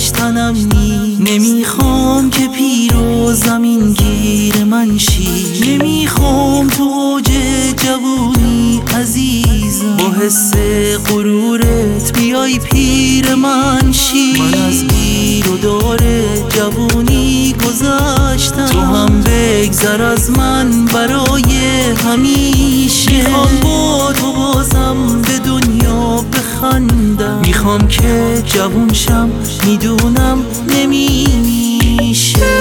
تنم نیست. نمیخوام که پیر و زمین گیر من شی، نمیخوام تو اوج جوونی عزیزم با حس غرورت بیای پیر من شی. من از گیر و دار جوونی گذشتم، تو هم بگذر از من برای همیشه. میخوام با تو بازم به دنیا بخندم، میخوام که جوون شم، میدونم نمیشه.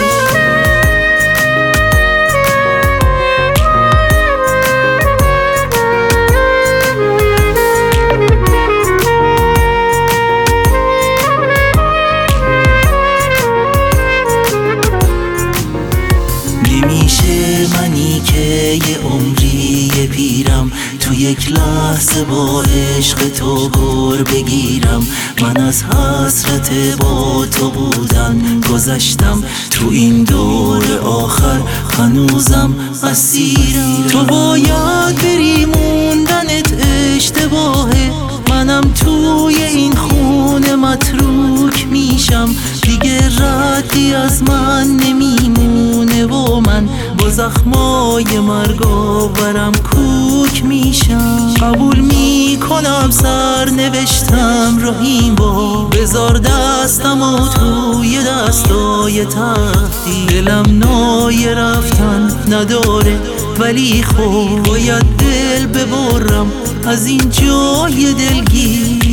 نمیشه منی که یه عمری پیرم، تو یک لحظه با عشق تو گر بگیرم. من از حسرت با تو بودن گذشتم، تو این دور آخر هنوزم اسیرم. تو باید بری، موندنت اشتباهه، منم توی این خونه متروک میشم. دیگه ردی از من نمیمونه و من با زخمای مرگاورم کوک میشم. قبول میکنم سر نوشتم راهیم با، بذار دستم و توی دستای تختی. دلم نای رفتن نداره ولی خب باید دل ببرم از این جای دلگیر.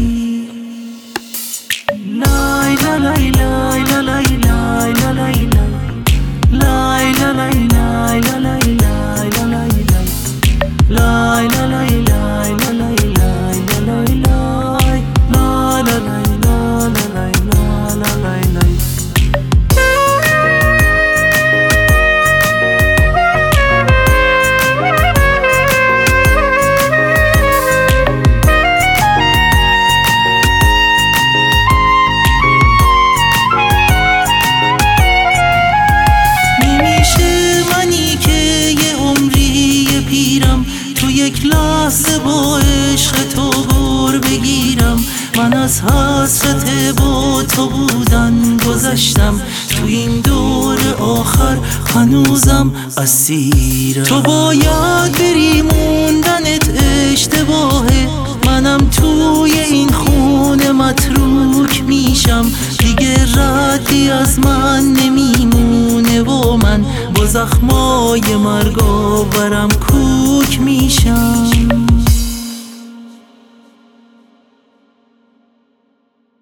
لای لای لای لای لای لای لای لای یک لحظه با عشق تو گر بگیرم. من از حسرت با تو بودن گذشتم، تو این دور آخر هنوزم اسیرم. تو باید بری، موندنت اشتباهه، منم توی این خونه متروک میشم. دیگه ردی از من نمیمونه و من با زخمای مرگاورم کوک میشم.